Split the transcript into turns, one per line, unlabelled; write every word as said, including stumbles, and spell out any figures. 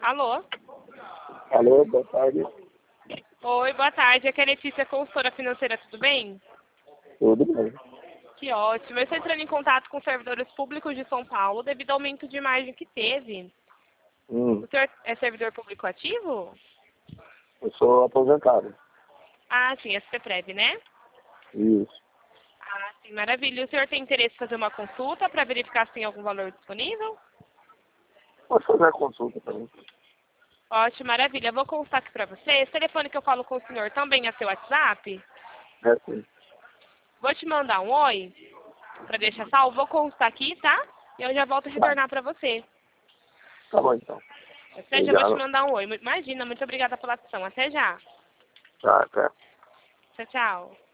Alô?
Alô, boa tarde.
Oi, boa tarde. Aqui é a Letícia, consultora financeira, tudo bem?
Tudo bem?
Que ótimo. Eu estou entrando em contato com servidores públicos de São Paulo devido ao aumento de margem que teve.
Hum,
O senhor é servidor público ativo?
eu sou aposentado.
Ah, sim, é CPREV, né?
Isso.
Ah, sim, maravilha. E o senhor tem interesse em fazer uma consulta para verificar se tem algum valor disponível?
Pode fazer a consulta para mim.
Ótimo, maravilha. Eu vou constar aqui para você. Esse telefone que eu falo com o senhor também é seu WhatsApp?
É sim.
Vou te mandar um oi para deixar salvo. Vou constar aqui, tá? E eu já volto a
Tá.
retornar para você.
Tá bom então.
Até já vou te
Obrigado.
mandar um oi. Imagina, muito obrigada pela atenção. Até já.
Tá, até.
Tchau, tchau.